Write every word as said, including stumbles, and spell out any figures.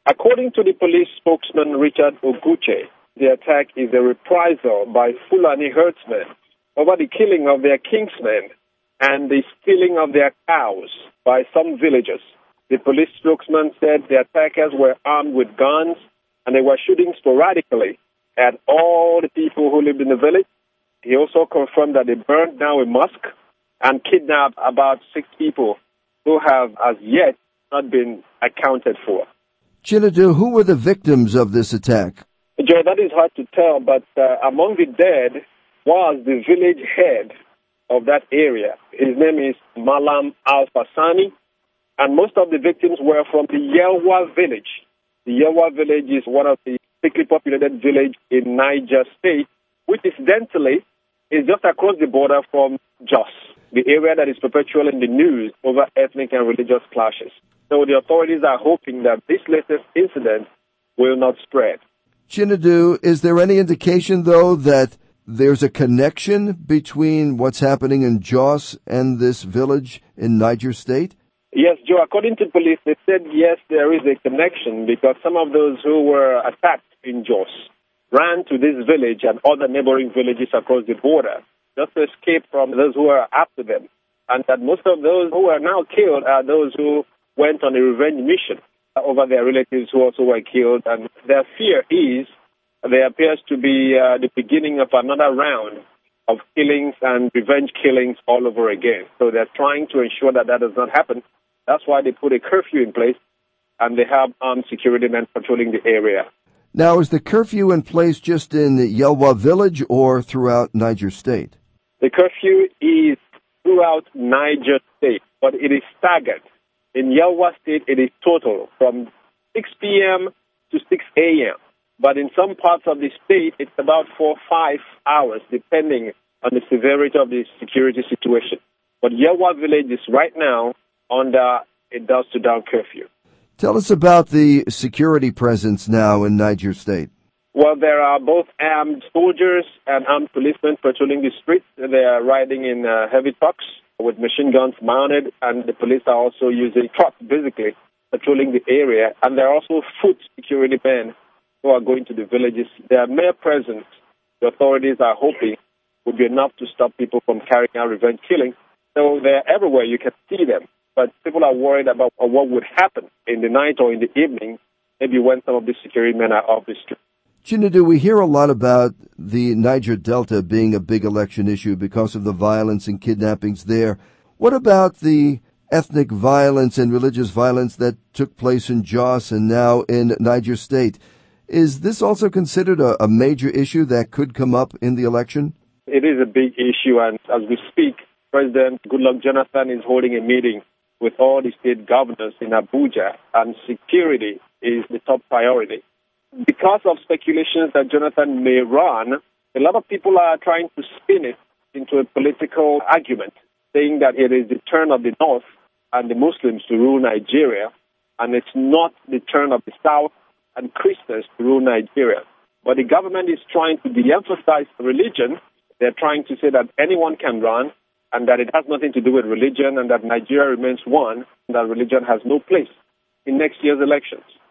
According to the police spokesman Richard Oguche, the attack is a reprisal by Fulani herdsmen over the killing of their kingsmen and the stealing of their cows by some villagers. The police spokesman said the attackers were armed with guns and they were shooting sporadically at all the people who lived in the village. He also confirmed that they burned down a mosque and kidnapped about six people who have as yet not been accounted for. Chinedu, who were the victims of this attack? Joe, that is hard to tell, but uh, among the dead was the village head of that area. His name is Malam Al-Fasani, and most of the victims were from the Yelwa village. The Yelwa village is one of the thickly populated villages in Niger State, which incidentally is just across the border from Jos, the area that is perpetually in the news over ethnic and religious clashes. So the authorities are hoping that this latest incident will not spread. Chinedu, is there any indication, though, that there's a connection between what's happening in Jos and this village in Niger State? Yes, Joe, according to police, they said yes, there is a connection because some of those who were attacked in Jos ran to this village and other neighboring villages across the border just to escape from those who are after them. And that most of those who are now killed are those who went on a revenge mission over their relatives who also were killed. And their fear is there appears to be uh, the beginning of another round of killings and revenge killings all over again. So they're trying to ensure that that does not happen. That's why they put a curfew in place, and they have armed security men patrolling the area. Now, is the curfew in place just in Yelwa village or throughout Niger State? The curfew is throughout Niger State, but it is staggered. In Yelwa State, it is total from six p.m. to six a.m. But in some parts of the state, it's about four or five hours, depending on the severity of the security situation. But Yelwa village is right now under a dusk-to-dawn curfew. Tell us about the security presence now in Niger State. Well, there are both armed soldiers and armed policemen patrolling the streets. They are riding in uh, heavy trucks with machine guns mounted, and the police are also using trucks, basically, patrolling the area. And there are also foot security men who are going to the villages. Their mere presence, the authorities are hoping, would be enough to stop people from carrying out revenge killings. So they're everywhere. You can see them. But people are worried about what would happen in the night or in the evening, maybe when some of the security men are off the street. Chinedu, we hear a lot about the Niger Delta being a big election issue because of the violence and kidnappings there. What about the ethnic violence and religious violence that took place in Jos and now in Niger State? Is this also considered a, a major issue that could come up in the election? It is a big issue, and as we speak, President Goodluck Jonathan is holding a meeting with all the state governors in Abuja, and security is the top priority. Because of speculations that Jonathan may run, a lot of people are trying to spin it into a political argument, saying that it is the turn of the North and the Muslims to rule Nigeria, and it's not the turn of the South and Christians to rule Nigeria. But the government is trying to de-emphasize religion. They're trying to say that anyone can run, and that it has nothing to do with religion, and that Nigeria remains one, and that religion has no place in next year's elections.